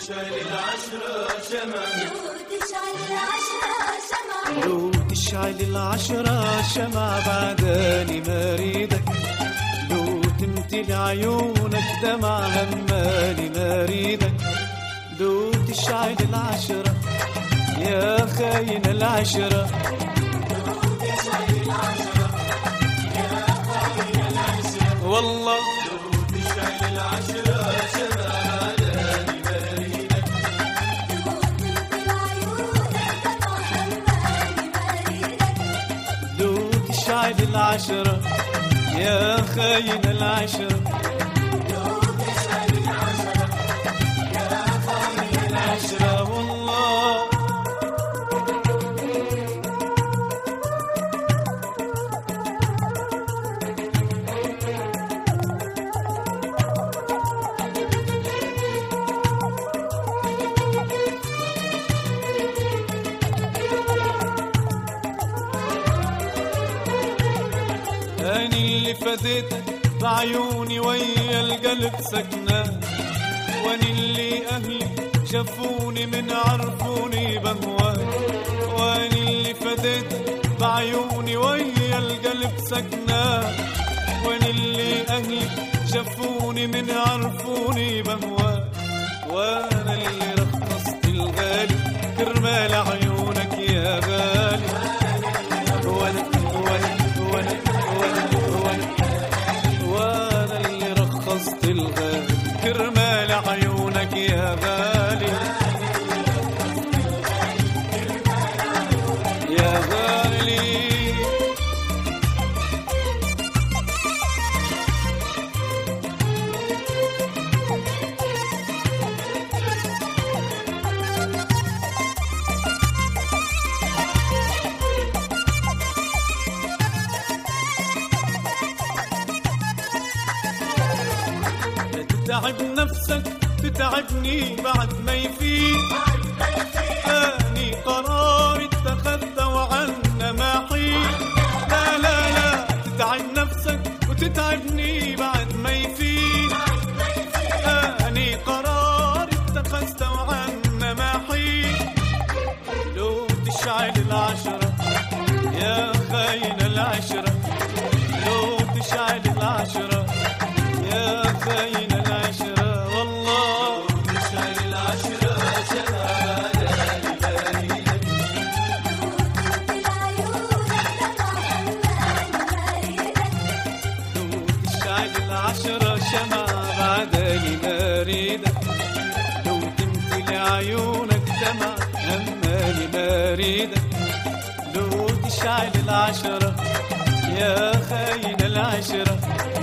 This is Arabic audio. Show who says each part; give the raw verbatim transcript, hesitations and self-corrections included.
Speaker 1: تشعل العشرة شمع
Speaker 2: لو تشعل العشرة شمع بعداني ما ريدك، لو تمتلي عيونك دمع همالي ما ريدك، لو تشعل العشرة يا خاين العشرة، والله
Speaker 1: لو تشعل العشرة شمع بعداني ما ريدك،
Speaker 2: لو تشعل العشرة يا خاين العشرة، العشرة والله أني اللي فديتك بعيوني ويا القلب سكنان، واني اللي أهلي شافوني من عرفوني بهواك، واني اللي فديتك بعيوني ويا القلب سكنان، واني اللي أهلي شافوني من عرفوني بهواك، وانا اللي رخصت الغالي كرمال عيونك يا غالي، وانا وانا وانا وانا وانا اللي رخصت الغالي كرمال عيونك يا غالي يا غالي. تتعب نفسك تتعبني بعد ما يفيد، أني قرار اتخذت وعنا ما حيد، لا لا لا تتعب نفسك وتتعبني بعد ما يفيد، أني قرار اتخذت وعنا ما حيد، لو تشعل العشرة يا خاين العشرة، لو تشعل العشرة يا خاين العشرة، والله
Speaker 1: تشعل العشرة شمع بعداني ما ريدك،
Speaker 2: لو تشعل العشرة شمع بعداني ما ريدك، لو تمتلي عيونك دمع همالي ما ريدك، لو تشعل العشرة يا خاين العشرة،